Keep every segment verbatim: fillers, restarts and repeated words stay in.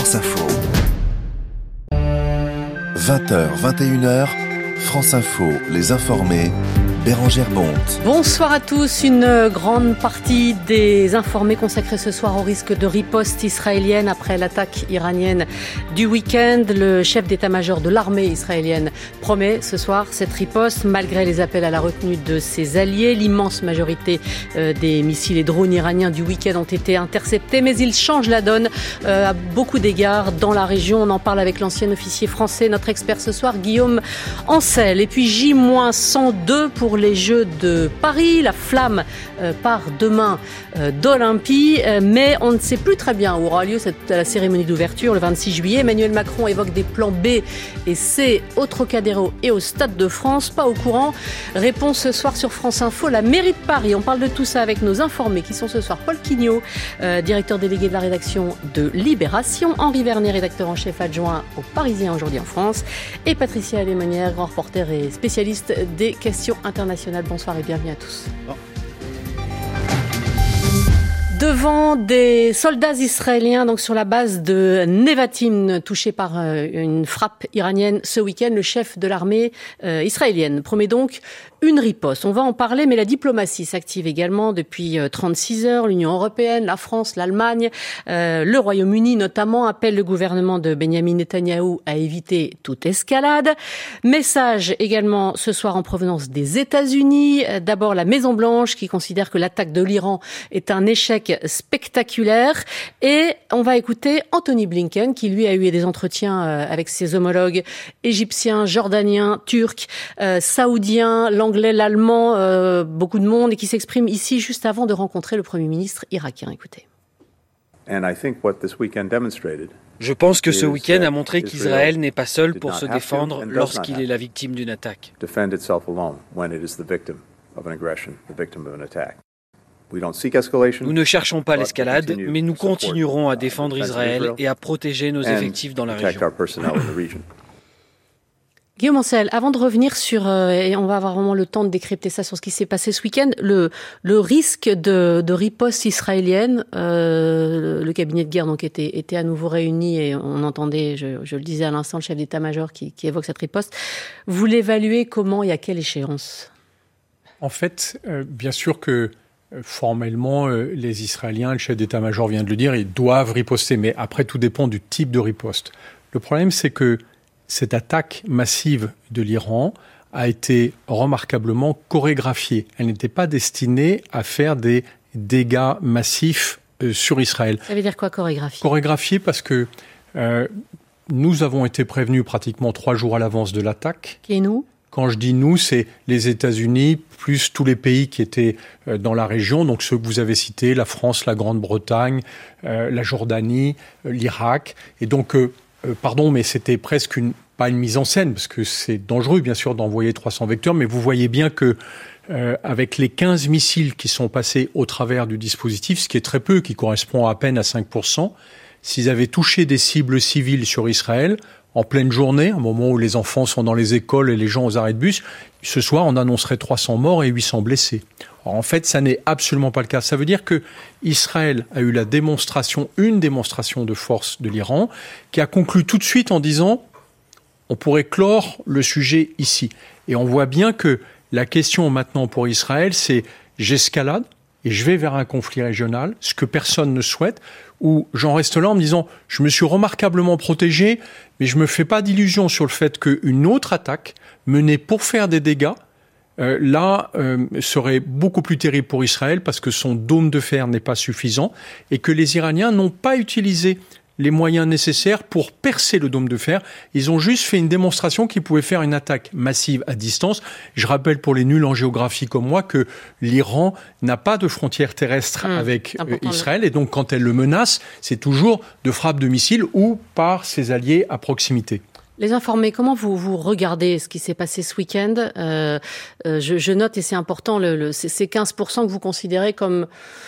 France Info. vingt heures, vingt et une heures, France Info, les informés, Bérangère Bonte. Bonsoir à tous. Une grande partie des informés consacrés ce soir au risque de riposte israélienne après l'attaque iranienne du week-end. Le chef d'état-major de l'armée israélienne promet ce soir cette riposte malgré les appels à la retenue de ses alliés. L'immense majorité euh, des missiles et drones iraniens du week-end ont été interceptés, mais ils changent la donne euh, à beaucoup d'égards dans la région. On en parle avec l'ancien officier français, notre expert ce soir, Guillaume Ancel. Et puis J cent deux pour les Jeux de Paris. La flamme euh, part demain euh, d'Olympie, euh, mais on ne sait plus très bien où aura lieu cette, la cérémonie d'ouverture le vingt-six juillet. Emmanuel Macron évoque des plans B et C au Trocadéro et au Stade de France. Pas au courant. Réponse ce soir sur France Info, la mairie de Paris. On parle de tout ça avec nos informés qui sont ce soir Paul Quignot, euh, directeur délégué de la rédaction de Libération, Henri Vernet, rédacteur en chef adjoint au Parisien aujourd'hui en France, et Patricia Alémonière, grand reporter et spécialiste des questions internationales. Bonsoir et bienvenue à tous. Bon. Devant des soldats israéliens, donc sur la base de Nevatim, touchés par euh, une frappe iranienne ce week-end, le chef de l'armée euh, israélienne promet donc une riposte. On va en parler, mais la diplomatie s'active également depuis trente-six heures. L'Union européenne, la France, l'Allemagne, euh, le Royaume-Uni notamment appellent le gouvernement de Benyamin Netanyahou à éviter toute escalade. Message également ce soir en provenance des États-Unis. D'abord la Maison-Blanche qui considère que l'attaque de l'Iran est un échec spectaculaire. Et on va écouter Anthony Blinken qui lui a eu des entretiens avec ses homologues égyptiens, jordaniens, turcs, euh, saoudiens, l'anglais, l'allemand, euh, beaucoup de monde, et qui s'exprime ici juste avant de rencontrer le Premier ministre irakien. Écoutez. Je pense que ce week-end a montré qu'Israël n'est pas seul pour se défendre lorsqu'il est la victime d'une attaque. Nous ne cherchons pas l'escalade, mais nous continuerons à défendre Israël et à protéger nos effectifs dans la région. Guillaume Ancel, avant de revenir sur, euh, et on va avoir vraiment le temps de décrypter ça sur ce qui s'est passé ce week-end, le, le risque de, de riposte israélienne, euh, le cabinet de guerre donc était, était à nouveau réuni et on entendait, je, je le disais à l'instant, le chef d'état-major qui, qui évoque cette riposte. Vous l'évaluez comment et à quelle échéance ? En fait, euh, bien sûr que euh, formellement, euh, les Israéliens, le chef d'état-major vient de le dire, ils doivent riposter, mais après tout dépend du type de riposte. Le problème, c'est que cette attaque massive de l'Iran a été remarquablement chorégraphiée. Elle n'était pas destinée à faire des dégâts massifs euh, sur Israël. Ça veut dire quoi, chorégraphiée ? Chorégraphiée parce que euh, nous avons été prévenus pratiquement trois jours à l'avance de l'attaque. Qui est nous ? Quand je dis nous, c'est les États-Unis, plus tous les pays qui étaient euh, dans la région, donc ceux que vous avez cités, la France, la Grande-Bretagne, euh, la Jordanie, euh, l'Irak. Et donc, euh, euh, pardon, mais c'était presque une pas une mise en scène, parce que c'est dangereux, bien sûr, d'envoyer trois cents vecteurs, mais vous voyez bien que euh, avec les quinze missiles qui sont passés au travers du dispositif, ce qui est très peu, qui correspond à peine à cinq pour cent, s'ils avaient touché des cibles civiles sur Israël, en pleine journée, un moment où les enfants sont dans les écoles et les gens aux arrêts de bus, ce soir, on annoncerait trois cents morts et huit cents blessés. Alors, en fait, ça n'est absolument pas le cas. Ça veut dire que Israël a eu la démonstration, une démonstration de force de l'Iran, qui a conclu tout de suite en disant on pourrait clore le sujet ici. Et on voit bien que la question maintenant pour Israël, c'est j'escalade et je vais vers un conflit régional, ce que personne ne souhaite, où j'en reste là en me disant je me suis remarquablement protégé, mais je me fais pas d'illusions sur le fait qu'une autre attaque menée pour faire des dégâts, euh, là, euh, serait beaucoup plus terrible pour Israël parce que son dôme de fer n'est pas suffisant et que les Iraniens n'ont pas utilisé les moyens nécessaires pour percer le dôme de fer. Ils ont juste fait une démonstration qu'ils pouvaient faire une attaque massive à distance. Je rappelle pour les nuls en géographie comme moi que l'Iran n'a pas de frontière terrestre mmh, avec euh, Israël et donc quand elle le menace, c'est toujours de frappes de missiles ou par ses alliés à proximité. Les informés, comment vous, vous regardez ce qui s'est passé ce week-end ? euh, euh, je, je note, et c'est important, le, le, ces quinze pour cent que vous considérez comme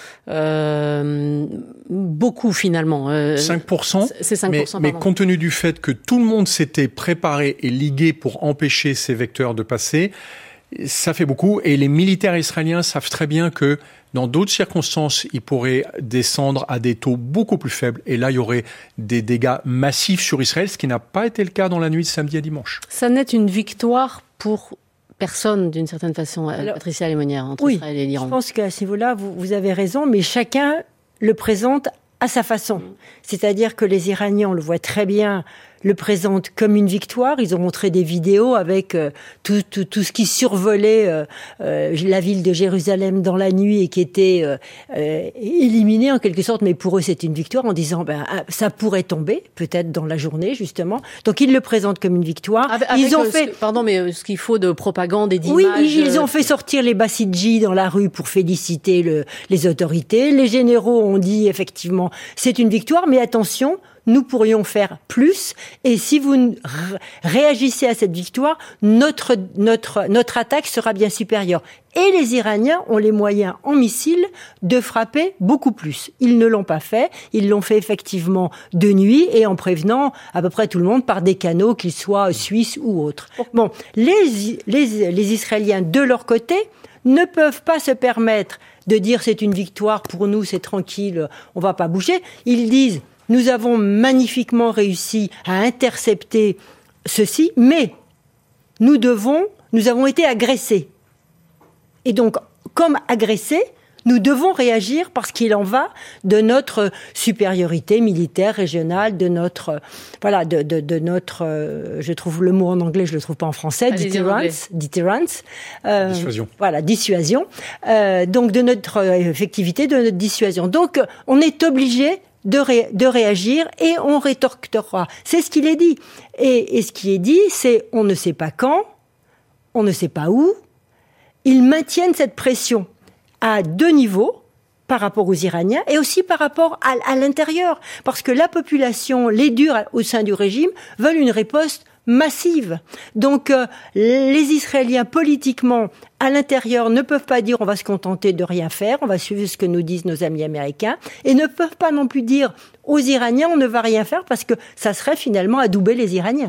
euh, beaucoup finalement. Euh, cinq pour cent, c'est cinq pour cent mais, mais compte tenu du fait que tout le monde s'était préparé et ligué pour empêcher ces vecteurs de passer, Ça fait beaucoup. Et les militaires israéliens savent très bien que dans d'autres circonstances, ils pourraient descendre à des taux beaucoup plus faibles. Et là, il y aurait des dégâts massifs sur Israël, ce qui n'a pas été le cas dans la nuit de samedi à dimanche. Ça n'est une victoire pour personne, d'une certaine façon, Alors, Patricia Lémonière, entre oui, Israël et l'Iran. Je pense qu'à ce niveau-là, vous, vous avez raison, mais chacun le présente à sa façon. C'est-à-dire que les Iraniens, on le voit très bien, le présentent comme une victoire. Ils ont montré des vidéos avec euh, tout, tout, tout ce qui survolait euh, euh, la ville de Jérusalem dans la nuit et qui était euh, euh, éliminé en quelque sorte. Mais pour eux, c'est une victoire en disant ben, ça pourrait tomber, peut-être dans la journée, justement. Donc, ils le présentent comme une victoire. Avec, avec ils ont euh, fait... Ce, pardon, mais ce qu'il faut de propagande et d'images... Oui, ils ont fait sortir les Bassidji dans la rue pour féliciter le, les autorités. Les généraux ont dit, effectivement, c'est une victoire, mais attention... Nous pourrions faire plus, et si vous réagissez à cette victoire, notre, notre, notre attaque sera bien supérieure. Et les Iraniens ont les moyens en missiles de frapper beaucoup plus. Ils ne l'ont pas fait, ils l'ont fait effectivement de nuit et en prévenant à peu près tout le monde par des canaux, qu'ils soient suisses ou autres. Bon, les, les, les Israéliens, de leur côté, ne peuvent pas se permettre de dire c'est une victoire, pour nous c'est tranquille, on va pas bouger. Ils disent... Nous avons magnifiquement réussi à intercepter ceci, mais nous devons, nous avons été agressés. Et donc, comme agressés, nous devons réagir parce qu'il en va de notre supériorité militaire régionale, de notre, voilà, de, de, de notre, euh, je trouve le mot en anglais, je le trouve pas en français, deterrence, deterrence, euh, dissuasion. Voilà, dissuasion. Euh, donc de notre effectivité, de notre dissuasion. Donc, on est obligé De, ré, de réagir et on rétorquera. C'est ce qu'il est dit. Et, et ce qui est dit, c'est on ne sait pas quand, on ne sait pas où. Ils maintiennent cette pression à deux niveaux par rapport aux Iraniens et aussi par rapport à, à l'intérieur. Parce que la population, les durs au sein du régime, veulent une riposte massive. Donc, euh, les Israéliens, politiquement, à l'intérieur, ne peuvent pas dire on va se contenter de rien faire, on va suivre ce que nous disent nos amis américains, et ne peuvent pas non plus dire aux Iraniens on ne va rien faire parce que ça serait finalement adouber les Iraniens.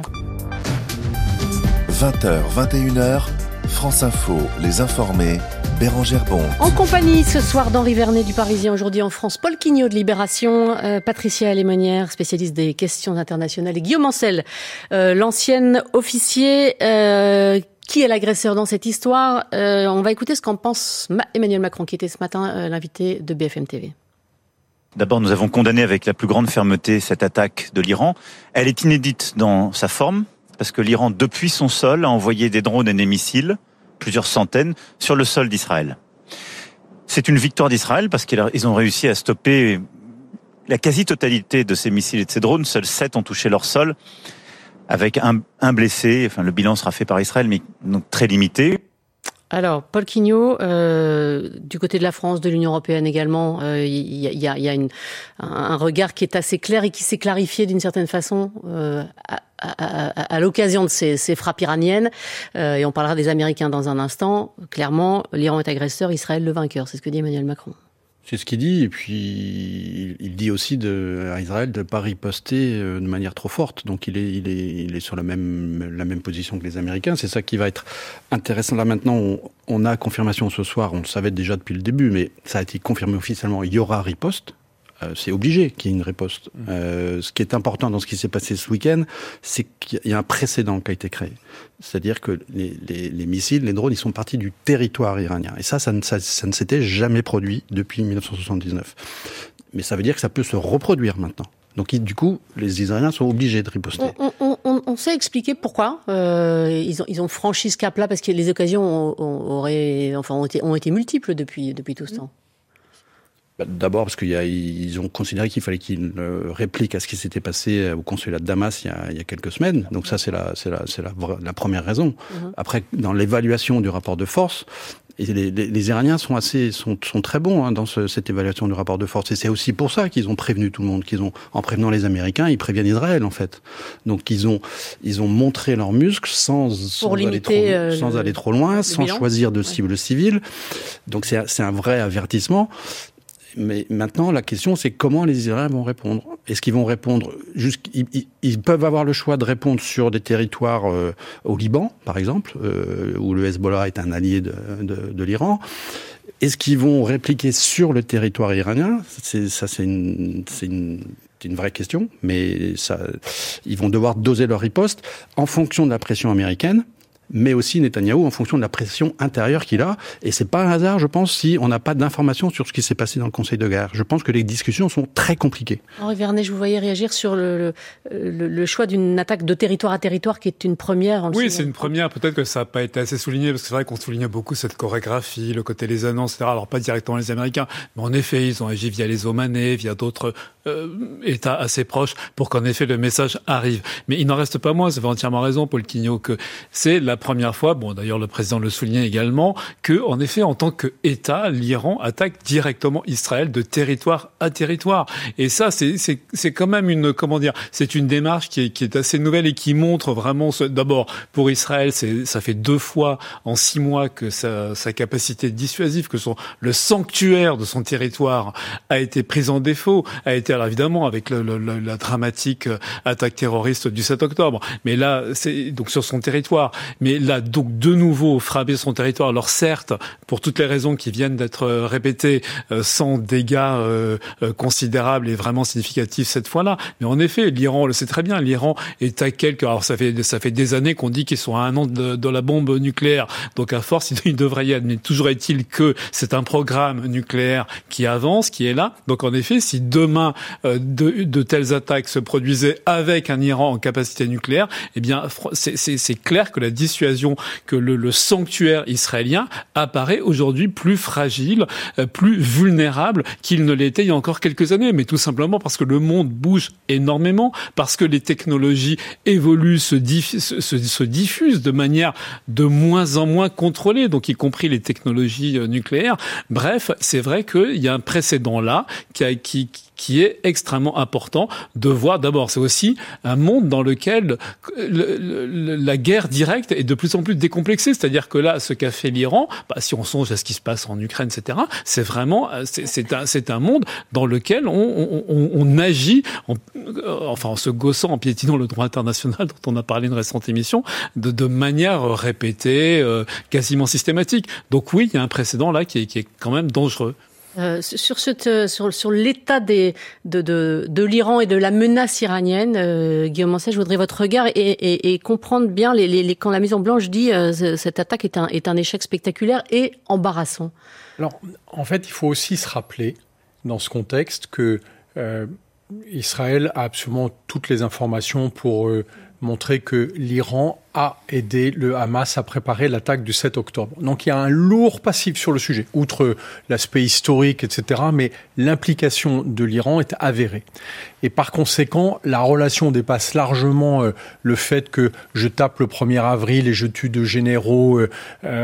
vingt heures, vingt et une heures, France Info, les informés, Bérangère Bonte. En compagnie ce soir d'Henri Vernet du Parisien, aujourd'hui en France, Paul Quignot de Libération, euh, Patricia Lémonière, spécialiste des questions internationales, et Guillaume Ancel, euh, l'ancienne officier, euh, qui est l'agresseur dans cette histoire. Euh, on va écouter ce qu'en pense Emmanuel Macron, qui était ce matin euh, l'invité de B F M T V. D'abord, nous avons condamné avec la plus grande fermeté cette attaque de l'Iran. Elle est inédite dans sa forme, parce que l'Iran, depuis son sol, a envoyé des drones et des missiles, plusieurs centaines, sur le sol d'Israël. C'est une victoire d'Israël parce qu'ils ont réussi à stopper la quasi-totalité de ces missiles et de ces drones. Seuls sept ont touché leur sol, avec un, un blessé. Enfin, le bilan sera fait par Israël, mais donc très limité. Alors, Paul Quignot, euh, du côté de la France, de l'Union européenne également, il euh, y, y a, y a une, un regard qui est assez clair et qui s'est clarifié d'une certaine façon euh, à, à, à, à l'occasion de ces, ces frappes iraniennes. Euh, et on parlera des Américains dans un instant. Clairement, l'Iran est agresseur, Israël le vainqueur. C'est ce que dit Emmanuel Macron. C'est ce qu'il dit, et puis il dit aussi de, à Israël de ne pas riposter de manière trop forte. Donc il est, il est, il est sur la même, la même position que les Américains. C'est ça qui va être intéressant. Là maintenant, on, on a confirmation ce soir, on le savait déjà depuis le début, mais ça a été confirmé officiellement, il y aura riposte. Euh, c'est obligé qu'il y ait une riposte. Euh, ce qui est important dans ce qui s'est passé ce week-end, c'est qu'il y a un précédent qui a été créé. C'est-à-dire que les, les, les missiles, les drones, ils sont partis du territoire iranien. Et ça, ça ne, ça, ça ne s'était jamais produit depuis dix-neuf cent soixante-dix-neuf. Mais ça veut dire que ça peut se reproduire maintenant. Donc, du coup, les Israéliens sont obligés de riposter. On, on, on, on sait expliquer pourquoi euh, ils, ont, ils ont franchi ce cap-là, parce que les occasions ont, ont, auraient, enfin, ont, été, ont été multiples depuis, depuis tout ce temps. D'abord parce qu'ils ont considéré qu'il fallait qu'ils répliquent à ce qui s'était passé au consulat de Damas il y a, il y a quelques semaines. Donc ça, c'est la, c'est la, c'est la, la première raison. Mm-hmm. Après, dans l'évaluation du rapport de force, et les, les, les Iraniens sont assez, sont, sont très bons hein, dans ce, cette évaluation du rapport de force. Et c'est aussi pour ça qu'ils ont prévenu tout le monde, qu'ils ont, en prévenant les Américains, ils préviennent Israël en fait. Donc ils ont, ils ont montré leurs muscles sans, sans, aller, trop, euh, sans le, aller trop loin, sans bilan. choisir de cibles ouais. civiles. Donc c'est, c'est un vrai avertissement. mais maintenant, la question, c'est comment les Israéliens vont répondre. Est-ce qu'ils vont répondre ils, ils, ils peuvent avoir le choix de répondre sur des territoires euh, au Liban, par exemple, euh, où le Hezbollah est un allié de, de, de l'Iran. Est-ce qu'ils vont répliquer sur le territoire iranien ? c'est, Ça, c'est une, c'est une, c'est une vraie question, mais ça, ils vont devoir doser leur riposte en fonction de la pression américaine, mais aussi Netanyahou en fonction de la pression intérieure qu'il a. Et c'est pas un hasard, je pense, si on n'a pas d'informations sur ce qui s'est passé dans le Conseil de guerre. Je pense que les discussions sont très compliquées. Henri Vernet, je vous voyais réagir sur le, le, le choix d'une attaque de territoire à territoire qui est une première. En oui, c'est une première. Peut-être que ça n'a pas été assez souligné, parce que c'est vrai qu'on souligne beaucoup cette chorégraphie, le côté des annonces, et cetera. Alors pas directement les Américains, mais en effet, ils ont agi via les Omanais, via d'autres euh, États assez proches, pour qu'en effet le message arrive. Mais il n'en reste pas moins, vous avez entièrement raison, Paul Quignot, que c'est la première fois, bon d'ailleurs le président le soulignait également, que en effet en tant qu'État, l'Iran attaque directement Israël de territoire à territoire. Et ça c'est c'est c'est quand même une comment dire, c'est une démarche qui est qui est assez nouvelle et qui montre vraiment ce, d'abord pour Israël, c'est ça fait deux fois en six mois que sa sa capacité dissuasive, que son le sanctuaire de son territoire a été prise en défaut, a été alors évidemment avec le, le, le, la dramatique attaque terroriste du sept octobre. Mais là c'est donc sur son territoire, mais là donc de nouveau frapper son territoire. Alors certes, pour toutes les raisons qui viennent d'être répétées, euh, sans dégâts euh, euh, considérables et vraiment significatifs cette fois-là. Mais en effet, l'Iran, on le sait très bien, l'Iran est à quelques... Alors ça fait ça fait des années qu'on dit qu'ils sont à un an de, de la bombe nucléaire. Donc à force, il devrait y être. Mais toujours est-il que c'est un programme nucléaire qui avance, qui est là. Donc en effet, si demain euh, de, de telles attaques se produisaient avec un Iran en capacité nucléaire, eh bien c'est, c'est, c'est clair que la dissuasion, que le, le sanctuaire israélien apparaît aujourd'hui plus fragile, euh, plus vulnérable qu'il ne l'était il y a encore quelques années. Mais tout simplement parce que le monde bouge énormément, parce que les technologies évoluent, se, diff- se, se, se diffusent de manière de moins en moins contrôlée, donc y compris les technologies euh, nucléaires. Bref, c'est vrai qu'il y a un précédent là qui, a, qui, qui est extrêmement important de voir. D'abord, c'est aussi un monde dans lequel le, le, la guerre directe est de plus en plus décomplexée. C'est-à-dire que là, ce qu'a fait l'Iran, bah, si on songe à ce qui se passe en Ukraine, et cetera, c'est vraiment, c'est, c'est, un, c'est un monde dans lequel on, on, on, on agit, en, enfin en se gaussant, en piétinant le droit international dont on a parlé dans une récente émission, de, de manière répétée, euh, quasiment systématique. Donc oui, il y a un précédent là qui est, qui est quand même dangereux. Euh, sur, cette, sur, sur l'état des, de, de, de l'Iran et de la menace iranienne, euh, Guillaume Ancet, je voudrais votre regard et, et, et comprendre bien les, les, les, quand la Maison Blanche dit euh, cette attaque est un, est un échec spectaculaire et embarrassant. Alors, en fait, il faut aussi se rappeler, dans ce contexte, que euh, Israël a absolument toutes les informations pour euh, montrer que l'Iran a aidé le Hamas à préparer l'attaque du sept octobre. Donc il y a un lourd passif sur le sujet, outre l'aspect historique, et cetera, mais l'implication de l'Iran est avérée. Et par conséquent, la relation dépasse largement euh, le fait que je tape le premier avril et je tue deux généraux euh,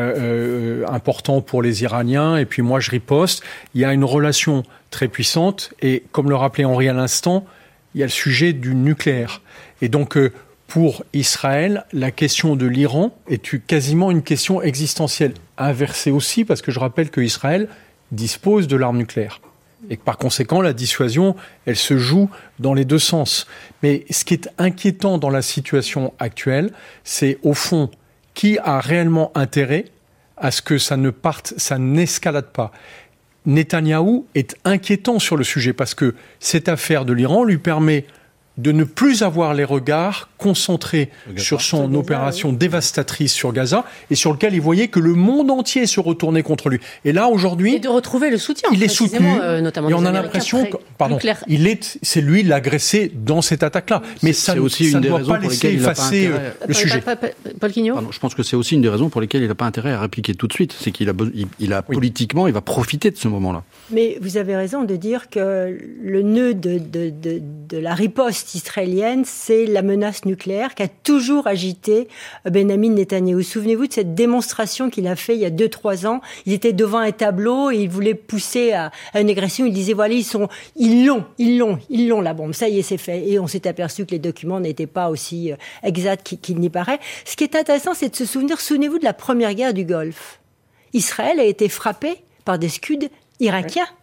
euh, importants pour les Iraniens, et puis moi je riposte. Il y a une relation très puissante, et comme le rappelait Henri à l'instant, il y a le sujet du nucléaire. Et donc, euh, pour Israël, la question de l'Iran est quasiment une question existentielle. Inversée aussi, parce que je rappelle qu'Israël dispose de l'arme nucléaire. Et que par conséquent, la dissuasion, elle se joue dans les deux sens. Mais ce qui est inquiétant dans la situation actuelle, c'est au fond, qui a réellement intérêt à ce que ça ne parte, ça n'escalade pas. Netanyahou est inquiétant sur le sujet, parce que cette affaire de l'Iran lui permet de ne plus avoir les regards concentrés sur son Gaza, opération oui. dévastatrice sur Gaza, et sur lequel il voyait que le monde entier se retournait contre lui. Et là, aujourd'hui... Et de retrouver le soutien. Il est soutenu, euh, notamment et on a l'impression que, pardon, il est, c'est lui l'agressé dans cette attaque-là. Mais ça, aussi ça une ne doit pas pour laisser effacer pas le Paul, sujet. Paul Quignot. Pardon, je pense que c'est aussi une des raisons pour lesquelles il n'a pas intérêt à répliquer tout de suite. C'est qu'il a, il, il a oui. politiquement, il va profiter de ce moment-là. Mais vous avez raison de dire que le nœud de, de, de, de la riposte israélienne, c'est la menace nucléaire qui a toujours agité Benjamin Netanyahou. Souvenez-vous de cette démonstration qu'il a fait il y a deux, trois ans. Il était devant un tableau et il voulait pousser à, à une agression. Il disait, voilà, ils sont, ils l'ont, ils l'ont, ils l'ont la bombe. Ça y est, c'est fait. Et on s'est aperçu que les documents n'étaient pas aussi exacts qu'il, qu'il n'y paraît. Ce qui est intéressant, c'est de se souvenir, souvenez-vous de la première guerre du Golfe. Israël a été frappé par des Scuds irakiens.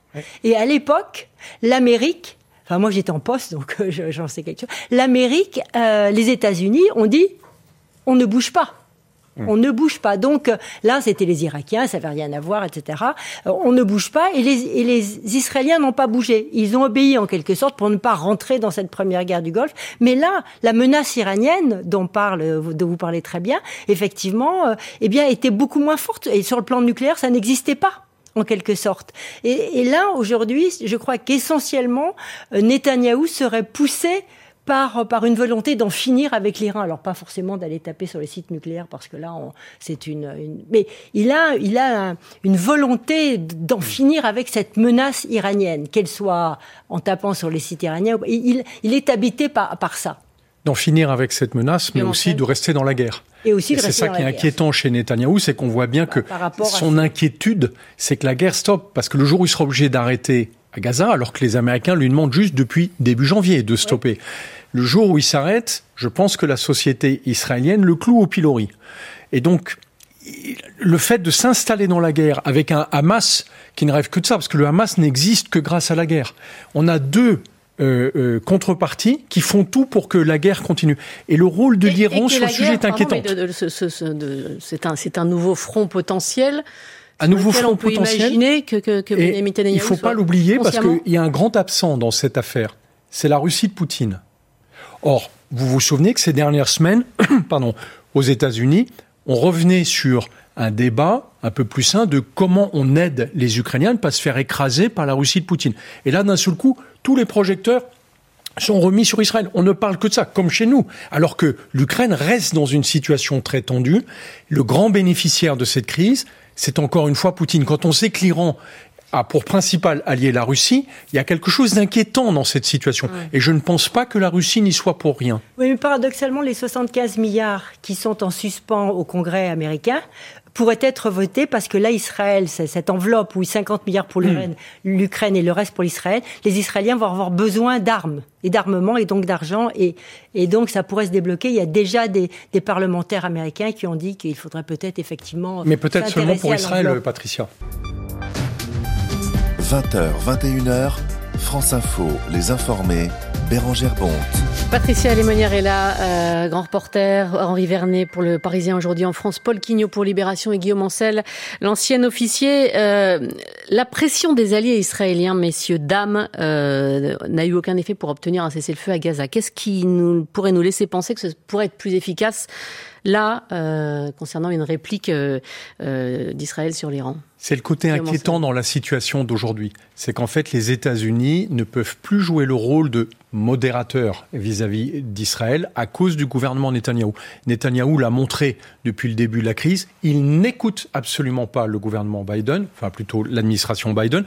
Ouais. Et à l'époque, l'Amérique, enfin moi j'étais en poste, donc euh, j'en sais quelque chose, l'Amérique, euh, les États-Unis ont dit, on ne bouge pas. On ne bouge pas. Donc là, c'était les Irakiens, ça n'avait rien à voir, et cetera. On ne bouge pas et les, et les Israéliens n'ont pas bougé. Ils ont obéi en quelque sorte pour ne pas rentrer dans cette première guerre du Golfe. Mais là, la menace iranienne, dont parle, dont vous parlez très bien, effectivement, euh, eh bien, était beaucoup moins forte. Et sur le plan nucléaire, ça n'existait pas, en quelque sorte. Et, et là, aujourd'hui, je crois qu'essentiellement, euh, Netanyahou serait poussé Par, par une volonté d'en finir avec l'Iran. Alors, pas forcément d'aller taper sur les sites nucléaires, parce que là, on, c'est une, une... Mais il a, il a un, une volonté d'en finir avec cette menace iranienne, qu'elle soit en tapant sur les sites iraniens. Il, il est habité par, par ça. D'en finir avec cette menace, mais aussi de rester dans la guerre. Et aussi de et c'est rester ça dans qui est la inquiétant guerre. chez Netanyahou, c'est qu'on voit bien que son à... inquiétude, c'est que la guerre stoppe. Parce que le jour où il sera obligé d'arrêter à Gaza, alors que les Américains lui demandent juste depuis début janvier de stopper. Ouais. Le jour où il s'arrête, je pense que la société israélienne le cloue au pilori. Et donc, le fait de s'installer dans la guerre avec un Hamas qui ne rêve que de ça, parce que le Hamas n'existe que grâce à la guerre. On a deux euh, euh, contreparties qui font tout pour que la guerre continue. Et le rôle de et, l'Iran et sur le sujet est inquiétant. De, de, de, ce, ce, de, c'est, un, c'est un nouveau front potentiel. Un nouveau front on peut potentiel. Imaginer que, que, que et Netanyahou il ne faut pas l'oublier parce qu'il y a un grand absent dans cette affaire. C'est la Russie de Poutine. Or, vous vous souvenez que ces dernières semaines, pardon, aux États-Unis, on revenait sur un débat un peu plus sain de comment on aide les Ukrainiens à ne pas se faire écraser par la Russie de Poutine. Et là, d'un seul coup, tous les projecteurs sont remis sur Israël. On ne parle que de ça, comme chez nous. Alors que l'Ukraine reste dans une situation très tendue. Le grand bénéficiaire de cette crise, c'est encore une fois Poutine. Quand on sait que l'Iran a pour principal allié la Russie, il y a quelque chose d'inquiétant dans cette situation. Ouais. Et je ne pense pas que la Russie n'y soit pour rien. Oui, mais paradoxalement, les soixante-quinze milliards qui sont en suspens au Congrès américain pourraient être votés parce que là, Israël, c'est cette enveloppe où cinquante milliards pour l'Ukraine, mmh. l'Ukraine et le reste pour l'Israël, les Israéliens vont avoir besoin d'armes et d'armement et donc d'argent. Et, et donc, ça pourrait se débloquer. Il y a déjà des, des parlementaires américains qui ont dit qu'il faudrait peut-être effectivement... Mais peut-être seulement pour Israël, Patricia. vingt heures, vingt et une heures, France Info, Les Informés, Bérangère Bonte. Patricia Lémonière est là, euh, grand reporter, Henri Vernet pour Le Parisien aujourd'hui en France, Paul Quignot pour Libération et Guillaume Ancel, l'ancien officier. Euh, la pression des alliés israéliens, messieurs, dames, euh, n'a eu aucun effet pour obtenir un cessez-le-feu à Gaza. Qu'est-ce qui nous, pourrait nous laisser penser que ce pourrait être plus efficace là, euh, concernant une réplique euh, euh, d'Israël sur l'Iran? C'est le côté inquiétant dans la situation d'aujourd'hui. C'est qu'en fait, les États-Unis ne peuvent plus jouer le rôle de modérateur vis-à-vis d'Israël à cause du gouvernement Netanyahou. Netanyahou l'a montré depuis le début de la crise. Il n'écoute absolument pas le gouvernement Biden, enfin plutôt l'administration Biden.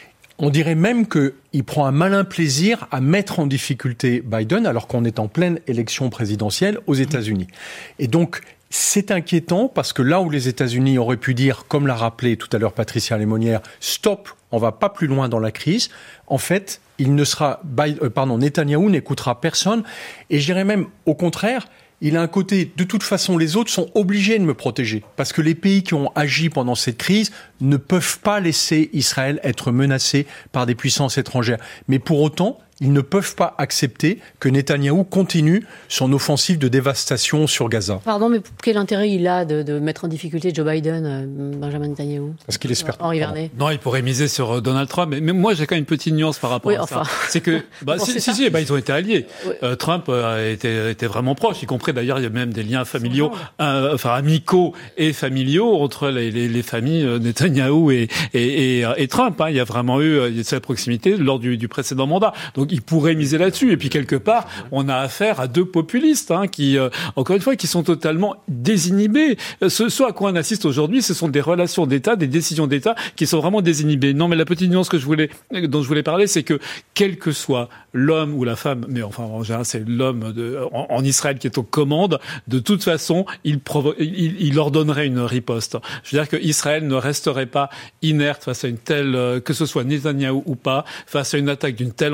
On dirait même qu'il prend un malin plaisir à mettre en difficulté Biden alors qu'on est en pleine élection présidentielle aux États-Unis. Et donc, c'est inquiétant parce que là où les États-Unis auraient pu dire, comme l'a rappelé tout à l'heure Patricia Lémonière, stop, on va pas plus loin dans la crise, en fait, il ne sera, euh, pardon, Netanyahou n'écoutera personne. Et je dirais même, au contraire, il a un côté, de toute façon, les autres sont obligés de me protéger. Parce que les pays qui ont agi pendant cette crise ne peuvent pas laisser Israël être menacé par des puissances étrangères. Mais pour autant, ils ne peuvent pas accepter que Netanyahou continue son offensive de dévastation sur Gaza. Pardon, mais quel intérêt il a de, de mettre en difficulté Joe Biden, euh, Benjamin Netanyahou? Parce qu'il espère. Henri Vernet. Non, il pourrait miser sur Donald Trump. Mais, mais moi, j'ai quand même une petite nuance par rapport oui, à enfin. ça. C'est que, bah, bon, si, si, si, bah, ils ont été alliés. Oui. Euh, Trump euh, était, était vraiment proche, y compris d'ailleurs, il y a même des liens familiaux, euh, enfin amicaux et familiaux entre les, les, les familles Netanyahou et, et, et, et Trump. Hein. Il y a vraiment eu il y a cette proximité lors du, du précédent mandat. Donc, il pourrait miser là dessus. Et puis quelque part, on a affaire à deux populistes hein, qui, euh, encore une fois, qui sont totalement désinhibés. Ce, ce à quoi on assiste aujourd'hui, ce sont des relations d'État, des décisions d'État qui sont vraiment désinhibées. Non, mais la petite nuance que je voulais, dont je voulais parler, c'est que quel que soit l'homme ou la femme, mais enfin en général c'est l'homme de, en, en Israël qui est aux commandes, de toute façon, il, provo- il, il ordonnerait une riposte. Je veux dire que Israël ne resterait pas inerte face à une telle, euh, que ce soit Netanyahou ou pas, face à une attaque d'une telle ampleur. Mmh.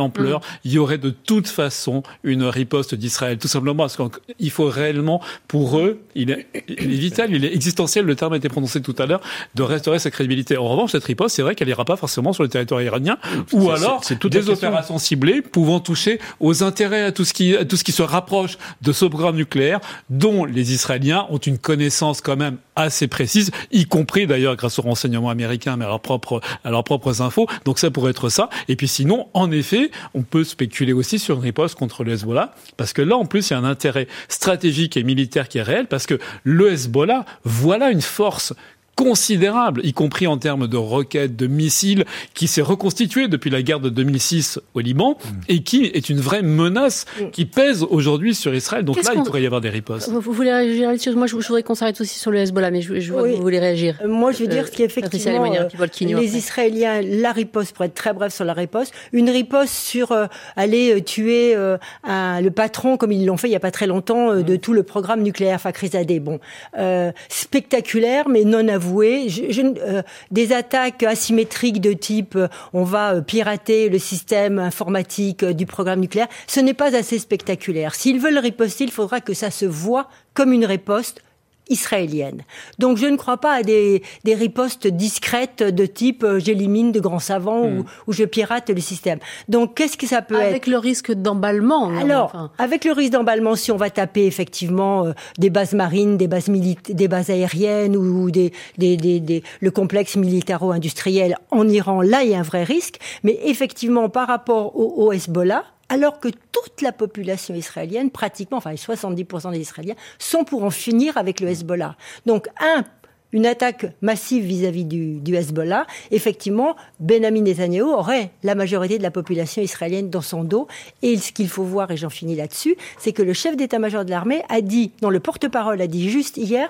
il y aurait de toute façon une riposte d'Israël, tout simplement parce qu'il faut réellement, pour eux, il est, il est vital, il est existentiel, le terme a été prononcé tout à l'heure, de restaurer sa crédibilité. En revanche, cette riposte, c'est vrai qu'elle n'ira pas forcément sur le territoire iranien, ou c'est, alors c'est, c'est des opérations ciblées pouvant toucher aux intérêts, à tout ce qui, à tout ce qui se rapproche de ce programme nucléaire, dont les Israéliens ont une connaissance quand même assez précise, y compris d'ailleurs grâce aux renseignements américains, mais à leurs propres, à leurs propres infos. Donc ça pourrait être ça. Et puis sinon, en effet, on peut spéculer aussi sur une riposte contre le Hezbollah, parce que là, en plus, il y a un intérêt stratégique et militaire qui est réel, parce que le Hezbollah, voilà une force considérable, y compris en termes de roquettes, de missiles, qui s'est reconstitué depuis la guerre de deux mille six au Liban, mmh. et qui est une vraie menace qui pèse aujourd'hui sur Israël. Donc Qu'est-ce là, il pourrait y avoir des ripostes. Vous, vous voulez réagir là-dessus ? Moi, je, je voudrais qu'on s'arrête aussi sur le Hezbollah, mais je, je vois oui. que vous voulez réagir. Euh, moi, je veux dire euh, qu'effectivement, euh, les après. Israéliens, la riposte, pour être très bref sur la riposte, une riposte sur euh, aller euh, tuer euh, un, le patron, comme ils l'ont fait il n'y a pas très longtemps, euh, mmh. de tout le programme nucléaire Fakhrizadeh. Bon, euh, spectaculaire, mais non avoué. Je, je, euh, des attaques asymétriques de type euh, on va euh, pirater le système informatique euh, du programme nucléaire, ce n'est pas assez spectaculaire. S'ils veulent riposter, il faudra que ça se voie comme une riposte israélienne. Donc je ne crois pas à des, des ripostes discrètes de type euh, j'élimine de grands savants mmh. ou, ou je pirate le système. Donc qu'est-ce que ça peut avec être ? Avec le risque d'emballement. Non, Alors, enfin. avec le risque d'emballement, si on va taper effectivement euh, des bases marines, des bases milita- des bases aériennes ou, ou des, des, des, des, le complexe militaro-industriel en Iran, là il y a un vrai risque. Mais effectivement, par rapport au, au Hezbollah, alors que toute la population israélienne, pratiquement, enfin soixante-dix pour cent des Israéliens, sont pour en finir avec le Hezbollah. Donc, un, une attaque massive vis-à-vis du, du Hezbollah, effectivement, Benjamin Netanyahou aurait la majorité de la population israélienne dans son dos. Et ce qu'il faut voir, et j'en finis là-dessus, c'est que le chef d'état-major de l'armée a dit, non, le porte-parole a dit juste hier,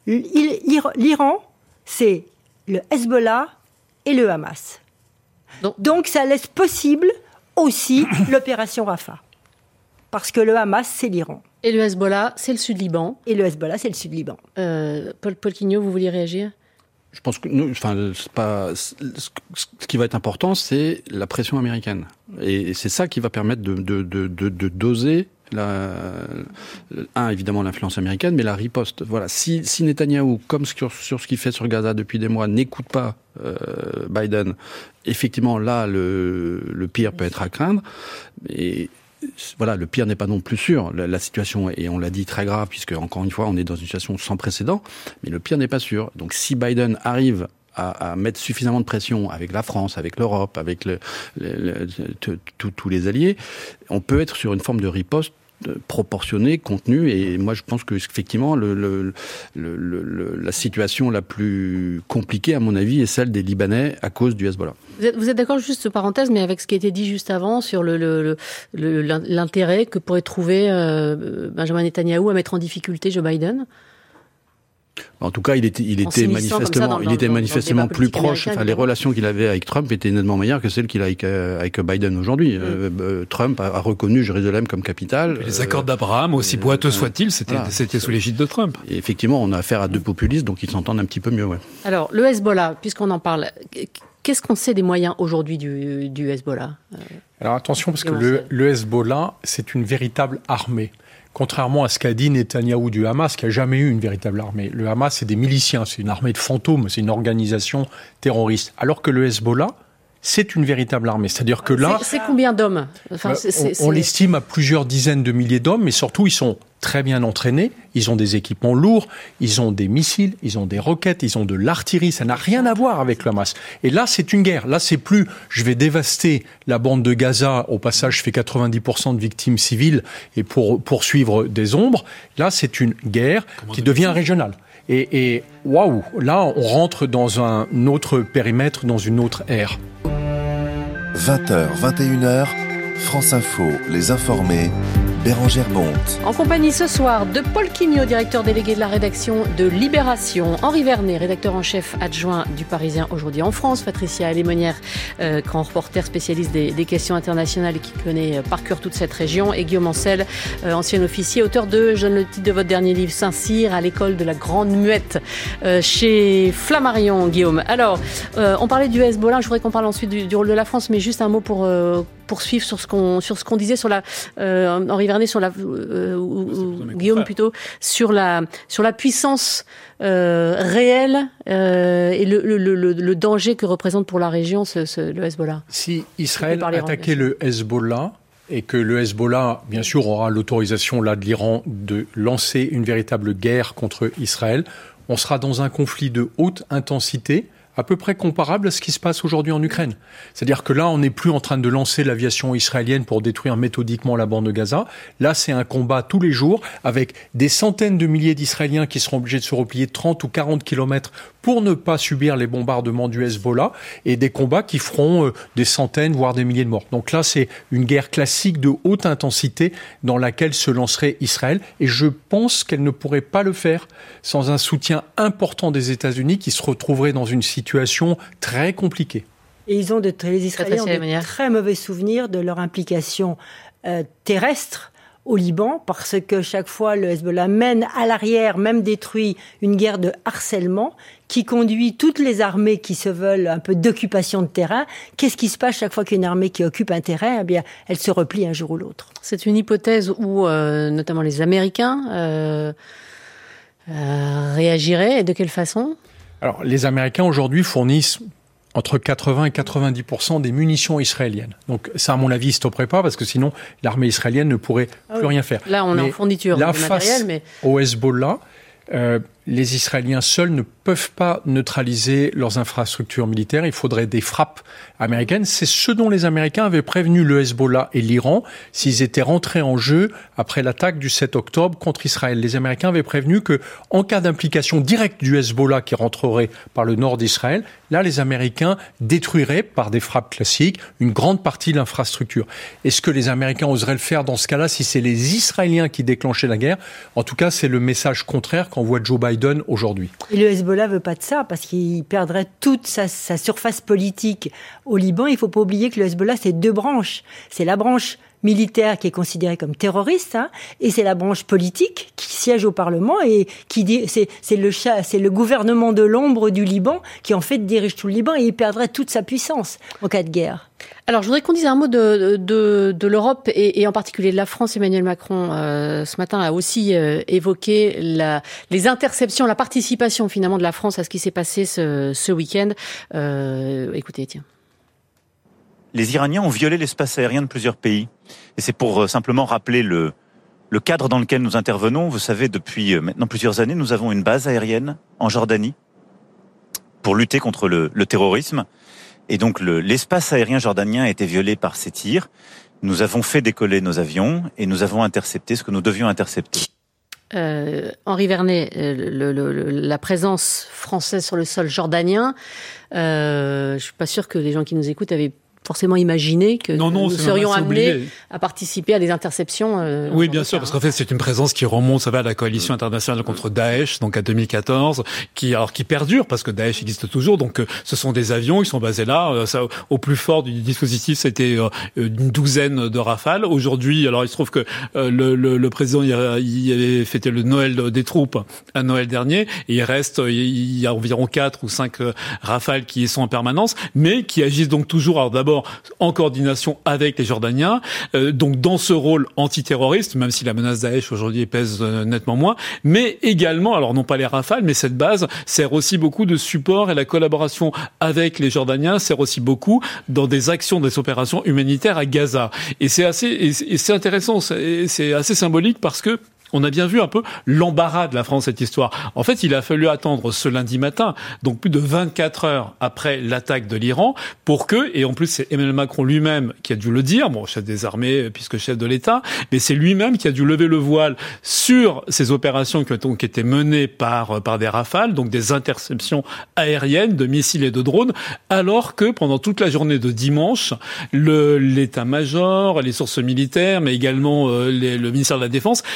l'Iran, c'est le Hezbollah et le Hamas. Donc, Donc ça laisse possible aussi l'opération Rafah. Parce que le Hamas, c'est l'Iran. Et le Hezbollah, c'est le Sud-Liban. Et le Hezbollah, c'est le Sud-Liban. Euh, Paul, Paul Quignot, vous vouliez réagir ? Je pense que nous, enfin, c'est pas, ce qui va être important, c'est la pression américaine. Et c'est ça qui va permettre de, de, de, de, de doser la, un, évidemment, l'influence américaine, mais la riposte. Voilà. Si, si Netanyahou, comme sur, sur ce qu'il fait sur Gaza depuis des mois, n'écoute pas euh, Biden, effectivement, là, le, le pire peut être à craindre. Et voilà, le pire n'est pas non plus sûr. La, la situation est, on l'a dit, très grave, puisque, encore une fois, on est dans une situation sans précédent, mais le pire n'est pas sûr. Donc, si Biden arrive à, à mettre suffisamment de pression avec la France, avec l'Europe, avec le, le, le, tous les alliés, on peut être sur une forme de riposte proportionnée, contenue, et moi je pense que effectivement le, le, le, le, la situation la plus compliquée à mon avis est celle des Libanais à cause du Hezbollah. Vous êtes, vous êtes d'accord, juste parenthèse, mais avec ce qui a été dit juste avant sur le, le, le, l'intérêt que pourrait trouver euh, Benjamin Netanyahou à mettre en difficulté Joe Biden ? En tout cas, il était, il était manifestement, dans, il était dans, manifestement dans plus proche. Enfin, les relations qu'il avait avec Trump étaient nettement meilleures que celles qu'il a avec, avec Biden aujourd'hui. Mm. Euh, Trump a, a reconnu Jérusalem comme capitale. Et les accords d'Abraham, aussi euh, boiteux euh, soient-ils, c'était, voilà, c'était sous l'égide de Trump. Et effectivement, on a affaire à deux populistes, donc ils s'entendent un petit peu mieux. Ouais. Alors, le Hezbollah, puisqu'on en parle, qu'est-ce qu'on sait des moyens aujourd'hui du, du Hezbollah ? Alors attention, parce que le, le Hezbollah, c'est une véritable armée. Contrairement à ce qu'a dit Netanyahou du Hamas, qui n'a jamais eu une véritable armée. Le Hamas, c'est des miliciens, c'est une armée de fantômes, c'est une organisation terroriste. Alors que le Hezbollah, c'est une véritable armée. C'est-à-dire que là... C'est, c'est combien d'hommes ? Enfin, bah, c'est, c'est, on, on l'estime à plusieurs dizaines de milliers d'hommes, mais surtout, ils sont très bien entraînés, ils ont des équipements lourds, ils ont des missiles, ils ont des roquettes, ils ont de l'artillerie, ça n'a rien à voir avec le Hamas. Et là, c'est une guerre. Là, c'est plus je vais dévaster la bande de Gaza, au passage, je fais quatre-vingt-dix pour cent de victimes civiles et pour poursuivre des ombres. Là, c'est une guerre Comment qui devient régionale. Et, et waouh, là, on rentre dans un autre périmètre, dans une autre ère. vingt heures, vingt et une heures, France Info, Les Informés, Bérangère Bonte. En compagnie ce soir de Paul Quignot, directeur délégué de la rédaction de Libération, Henri Vernet, rédacteur en chef adjoint du Parisien aujourd'hui en France, Patricia Lémonière, euh, grand reporter spécialiste des, des questions internationales et qui connaît euh, par cœur toute cette région, et Guillaume Ancel, euh, ancien officier, auteur de, je donne le titre de votre dernier livre, Saint-Cyr, à l'école de la Grande Muette, euh, chez Flammarion, Guillaume. Alors, euh, on parlait du Hezbollah, je voudrais qu'on parle ensuite du, du rôle de la France, mais juste un mot pour... Euh, poursuivre sur ce qu'on sur ce qu'on disait sur la euh, Henri Vernet sur la euh, ou, ou, Guillaume plutôt sur la sur la puissance euh, réelle euh, et le, le, le, le danger que représente pour la région ce, ce, le Hezbollah. Si Israël attaquait le Hezbollah et que le Hezbollah, bien sûr, aura l'autorisation là de l'Iran de lancer une véritable guerre contre Israël, on sera dans un conflit de haute intensité, à peu près comparable à ce qui se passe aujourd'hui en Ukraine. C'est-à-dire que là, on n'est plus en train de lancer l'aviation israélienne pour détruire méthodiquement la bande de Gaza. Là, c'est un combat tous les jours avec des centaines de milliers d'Israéliens qui seront obligés de se replier trente ou quarante kilomètres pour ne pas subir les bombardements du Hezbollah et des combats qui feront euh, des centaines, voire des milliers de morts. Donc là, c'est une guerre classique de haute intensité dans laquelle se lancerait Israël. Et je pense qu'elle ne pourrait pas le faire sans un soutien important des États-Unis qui se retrouveraient dans une situation très compliquée. Et ils ont de, les Israéliens ont de très mauvais souvenirs de leur implication euh, terrestre au Liban, parce que chaque fois le Hezbollah mène à l'arrière, même détruit, une guerre de harcèlement qui conduit toutes les armées qui se veulent un peu d'occupation de terrain. Qu'est-ce qui se passe chaque fois qu'une armée qui occupe un terrain, eh bien, elle se replie un jour ou l'autre. C'est une hypothèse où euh, notamment les Américains euh, euh, réagiraient, et de quelle façon ? Alors, les Américains aujourd'hui fournissent entre quatre-vingts et quatre-vingt-dix pour cent des munitions israéliennes. Donc ça, à mon avis, ne stopperait pas, parce que sinon, l'armée israélienne ne pourrait ah plus oui. rien faire. Là, on mais est en fourniture là, de matériel, mais... au Hezbollah, euh, les Israéliens seuls ne peuvent pas neutraliser leurs infrastructures militaires. Il faudrait des frappes américaines. C'est ce dont les Américains avaient prévenu le Hezbollah et l'Iran s'ils étaient rentrés en jeu après l'attaque du sept octobre contre Israël. Les Américains avaient prévenu que, en cas d'implication directe du Hezbollah qui rentrerait par le nord d'Israël, là, les Américains détruiraient par des frappes classiques une grande partie de l'infrastructure. Est-ce que les Américains oseraient le faire dans ce cas-là si c'est les Israéliens qui déclenchaient la guerre ? En tout cas, c'est le message contraire qu'envoie Joe Biden aujourd'hui. Et le Hezbollah veut pas de ça, parce qu'il perdrait toute sa, sa surface politique au Liban. Il faut pas oublier que le Hezbollah, c'est deux branches. C'est la branche militaire qui est considérée comme terroriste, hein, et c'est la branche politique qui siège au Parlement et qui dit, c'est, c'est le chat, c'est le gouvernement de l'ombre du Liban qui en fait dirige tout le Liban, et il perdrait toute sa puissance en cas de guerre. Alors, je voudrais qu'on dise un mot de, de, de l'Europe et, et en particulier de la France. Emmanuel Macron, euh, ce matin, a aussi euh, évoqué la, les interceptions, la participation finalement de la France à ce qui s'est passé ce, ce week-end. Euh, écoutez, tiens. Les Iraniens ont violé l'espace aérien de plusieurs pays. Et c'est pour euh, simplement rappeler le, le cadre dans lequel nous intervenons. Vous savez, depuis euh, maintenant plusieurs années, nous avons une base aérienne en Jordanie pour lutter contre le, le terrorisme. Et donc le, l'espace aérien jordanien a été violé par ces tirs. Nous avons fait décoller nos avions et nous avons intercepté ce que nous devions intercepter. Euh, Henri Vernet, le, le, le, la présence française sur le sol jordanien, euh, je suis pas sûr que les gens qui nous écoutent avaient forcément imaginer que non, non, nous serions amenés oublié. à participer à des interceptions. Euh, oui, bien sûr, parce qu'en fait, c'est une présence qui remonte, ça va, à la coalition internationale contre Daesh, donc à deux mille quatorze, qui, alors, qui perdure, parce que Daesh existe toujours, donc euh, ce sont des avions, ils sont basés là, euh, ça, au plus fort du dispositif, c'était euh, une douzaine de Rafales. Aujourd'hui, alors, il se trouve que euh, le, le, le président, il, il avait fêté le Noël des troupes à Noël dernier, et il reste, il y a environ quatre ou cinq euh, Rafales qui sont en permanence, mais qui agissent donc toujours, alors d'abord, en coordination avec les Jordaniens, euh, donc dans ce rôle antiterroriste, même si la menace Daesh aujourd'hui pèse euh, nettement moins, mais également, alors non pas les Rafales, mais cette base sert aussi beaucoup de support, et la collaboration avec les Jordaniens sert aussi beaucoup dans des actions, des opérations humanitaires à Gaza. Et c'est assez, et c'est intéressant, c'est, c'est assez symbolique parce que on a bien vu un peu l'embarras de la France, cette histoire. En fait, il a fallu attendre ce lundi matin, donc plus de vingt-quatre heures après l'attaque de l'Iran, pour que, et en plus c'est Emmanuel Macron lui-même qui a dû le dire, bon, chef des armées puisque chef de l'État, mais c'est lui-même qui a dû lever le voile sur ces opérations qui ont donc été menées par, par des Rafales, donc des interceptions aériennes de missiles et de drones, alors que pendant toute la journée de dimanche, le, l'état-major, les sources militaires, mais également euh, les, le ministère de la Défense, étaient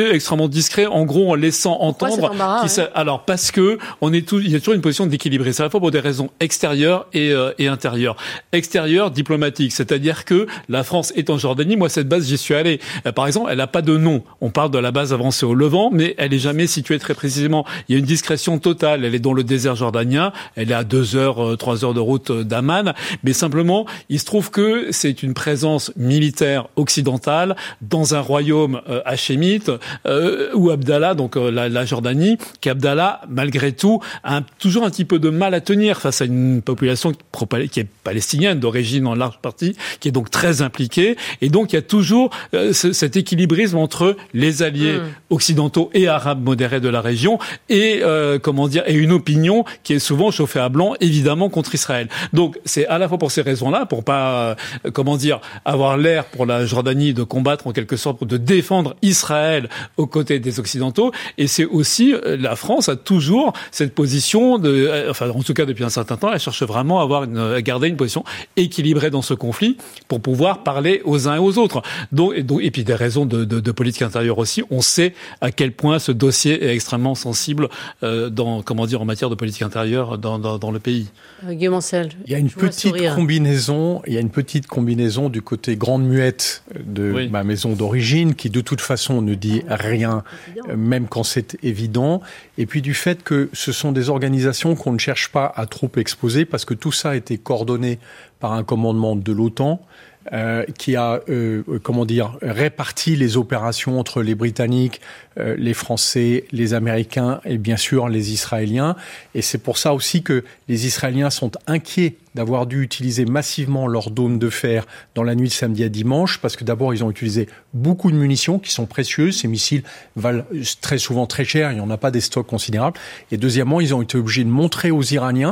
extrêmement discret, en gros en laissant entendre. Embarras, qu'il ouais. Alors parce que on est tout, il y a toujours une position d'équilibré. C'est à la fois pour des raisons extérieures et, euh, et intérieures. Extérieures, diplomatiques, c'est-à-dire que la France est en Jordanie. Moi, cette base, j'y suis allé. Euh, par exemple, elle n'a pas de nom. On parle de la base avancée au Levant, mais elle est jamais située très précisément. Il y a une discrétion totale. Elle est dans le désert jordanien. Elle est à deux heures, euh, trois heures de route d'Amman. Mais simplement, il se trouve que c'est une présence militaire occidentale dans un royaume euh, hachémite euh, où Abdallah, donc euh, la, la Jordanie, qu'Abdallah, malgré tout, a un, toujours un petit peu de mal à tenir face à une population qui est palestinienne d'origine en large partie, qui est donc très impliquée. Et donc, il y a toujours euh, ce, cet équilibrisme entre les alliés mmh. occidentaux et arabes modérés de la région et, euh, comment dire, et une opinion qui est souvent chauffée à blanc, évidemment, contre Israël. Donc, c'est à la fois pour ces raisons-là, pour pas, euh, comment dire, avoir l'air pour la Jordanie de combattre en quelque sorte, de défendre Israël aux côtés des Occidentaux. Et c'est aussi, euh, la France a toujours cette position de, euh, enfin, en tout cas depuis un certain temps, elle cherche vraiment à avoir une, à garder une position équilibrée dans ce conflit pour pouvoir parler aux uns et aux autres. Donc, et, donc, et puis des raisons de, de, de politique intérieure aussi. On sait à quel point ce dossier est extrêmement sensible euh, dans, comment dire, en matière de politique intérieure dans, dans, dans le pays. Euh, Guillaume Ancel, il y a une petite combinaison, il y a une petite combinaison du côté grande muette de oui. ma maison d'origine qui de toute façon ne dit rien, euh, même quand c'est évident. Et puis du fait que ce sont des organisations qu'on ne cherche pas à trop exposer parce que tout ça a été coordonné par un commandement de l'OTAN. Euh, qui a, euh, comment dire, réparti les opérations entre les Britanniques, euh, les Français, les Américains et bien sûr les Israéliens. Et c'est pour ça aussi que les Israéliens sont inquiets d'avoir dû utiliser massivement leurs dômes de fer dans la nuit de samedi à dimanche, parce que d'abord ils ont utilisé beaucoup de munitions qui sont précieuses. Ces missiles valent très souvent très cher, il n'y en a pas des stocks considérables. Et deuxièmement, ils ont été obligés de montrer aux Iraniens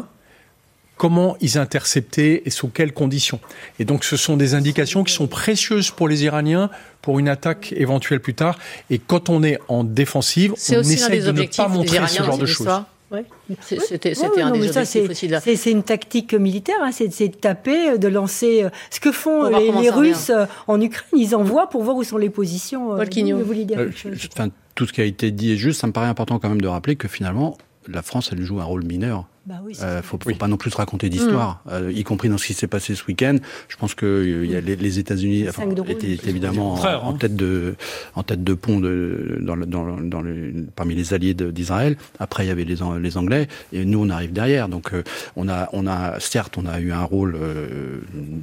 comment ils interceptaient et sous quelles conditions. Et donc, ce sont des indications qui sont précieuses pour les Iraniens pour une attaque éventuelle plus tard. Et quand on est en défensive, c'est on aussi essaie de ne pas montrer ce genre de choses. Ouais. C'est, c'était c'était ouais, un non, des objectifs ça, aussi. Là. C'est, c'est une tactique militaire, hein, c'est, c'est de taper, de lancer. Euh, ce que font les, les Russes euh, en Ukraine, ils envoient pour voir où sont les positions. Paul Quignon. Vous voulez dire quelque chose ? Enfin, tout ce qui a été dit est juste. Ça me paraît important quand même de rappeler que finalement, la France, elle joue un rôle mineur. Bah oui, euh, faut, faut oui. pas non plus se raconter d'histoire, mmh. euh, y compris dans ce qui s'est passé ce week-end. Je pense que euh, y a les, les États-Unis enfin, étaient, étaient évidemment frère, en, hein. en tête de en tête de pont de, dans le, dans, dans le, parmi les alliés de, d'Israël. Après, il y avait les, les Anglais et nous on arrive derrière. Donc euh, on a on a certes on a eu un rôle euh,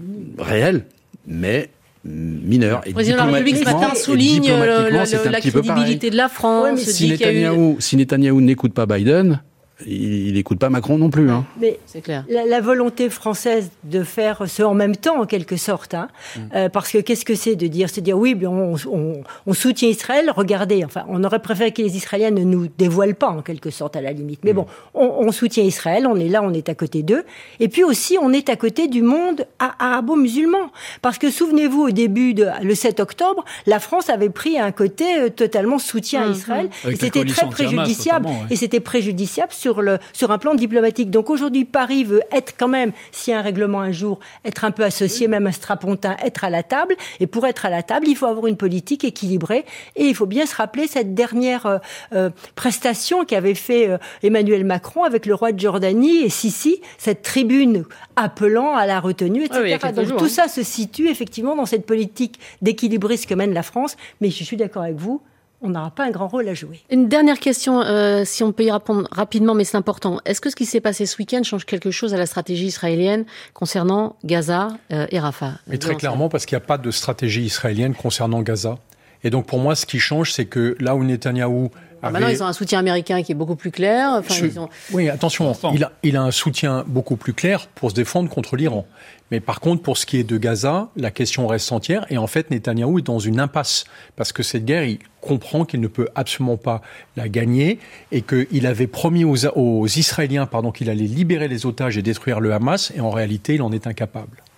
réel, mais mineur. Le président de la République ce matin souligne le, le, la crédibilité de la France. Ouais, si Netanyahou, eu... si Netanyahou n'écoute pas Biden, il n'écoute pas Macron non plus. Hein. Mais c'est clair. La, la volonté française de faire ce en même temps, en quelque sorte, hein, mm. euh, parce que qu'est-ce que c'est de dire, se dire oui, on, on, on soutient Israël. Regardez, enfin, on aurait préféré que les Israéliens ne nous dévoilent pas, en quelque sorte, à la limite. Mais mm. bon, on, on soutient Israël. On est là, on est à côté d'eux. Et puis aussi, on est à côté du monde arabo-musulman, parce que souvenez-vous, au début de le sept octobre, la France avait pris un côté totalement soutien mm. à Israël, Avec et c'était très préjudiciable. Ouais. Et c'était préjudiciable sur le sur un plan diplomatique. Donc aujourd'hui, Paris veut être quand même, s'il y a un règlement un jour, être un peu associé, même un strapontin, être à la table. Et pour être à la table, il faut avoir une politique équilibrée. Et il faut bien se rappeler cette dernière euh, euh, prestation qu'avait fait euh, Emmanuel Macron avec le roi de Jordanie et Sisi, cette tribune appelant à la retenue, et cetera. Ah oui, Donc jours, tout hein. ça se situe effectivement dans cette politique d'équilibrisme que mène la France. Mais je suis d'accord avec vous, on n'aura pas un grand rôle à jouer. Une dernière question, euh, si on peut y répondre rapidement, mais c'est important. Est-ce que ce qui s'est passé ce week-end change quelque chose à la stratégie israélienne concernant Gaza euh, et Rafah ? Mais très clairement, parce qu'il n'y a pas de stratégie israélienne concernant Gaza. Et donc pour moi, ce qui change, c'est que là où Netanyahou avait... Maintenant, ils ont un soutien américain qui est beaucoup plus clair. Enfin, Je... ils ont... Oui, attention, il a, il a un soutien beaucoup plus clair pour se défendre contre l'Iran. Mais par contre, pour ce qui est de Gaza, la question reste entière. Et en fait, Netanyahou est dans une impasse. Parce que cette guerre, il comprend qu'il ne peut absolument pas la gagner. Et qu'il avait promis aux, aux Israéliens pardon, qu'il allait libérer les otages et détruire le Hamas. Et en réalité, il en est incapable.